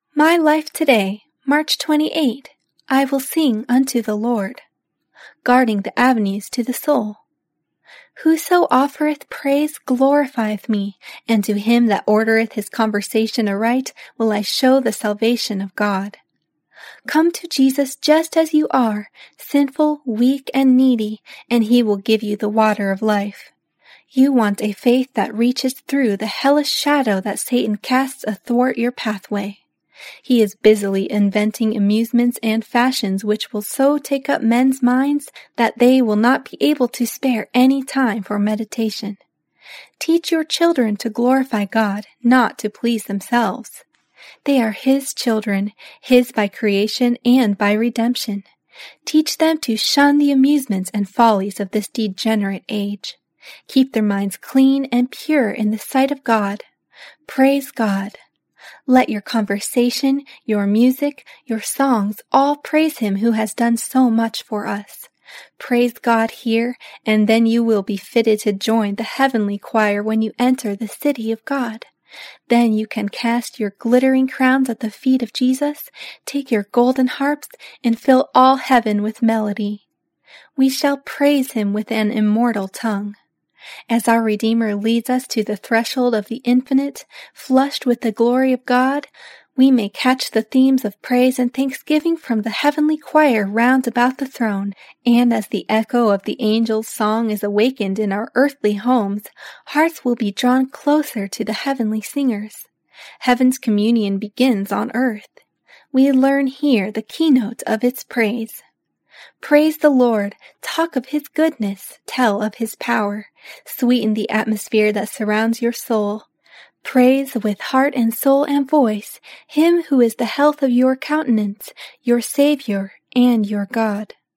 My life today, March 28, I will sing unto the Lord, guarding the avenues to the soul. Whoso offereth praise glorifieth me, and to him that ordereth his conversation aright will I show the salvation of God. Come to Jesus just as you are, sinful, weak, and needy, and he will give you the water of life. You want a faith that reaches through the hellish shadow that Satan casts athwart your pathway. He is busily inventing amusements and fashions which will so take up men's minds that they will not be able to spare any time for meditation. Teach your children to glorify God, not to please themselves. They are His children, His by creation and by redemption. Teach them to shun the amusements and follies of this degenerate age. Keep their minds clean and pure in the sight of God. Praise God. Let your conversation, your music, your songs all praise Him who has done so much for us. Praise God here, and then you will be fitted to join the heavenly choir when you enter the city of God. Then you can cast your glittering crowns at the feet of Jesus, take your golden harps, and fill all heaven with melody. We shall praise Him with an immortal tongue. As our Redeemer leads us to the threshold of the infinite, flushed with the glory of God, we may catch the themes of praise and thanksgiving from the heavenly choir round about the throne, and as the echo of the angel's song is awakened in our earthly homes, hearts will be drawn closer to the heavenly singers. Heaven's communion begins on earth. We learn here the keynote of its praise. Praise the Lord, talk of His goodness, tell of His power, sweeten the atmosphere that surrounds your soul. Praise with heart and soul and voice Him who is the health of your countenance, your Savior and your God.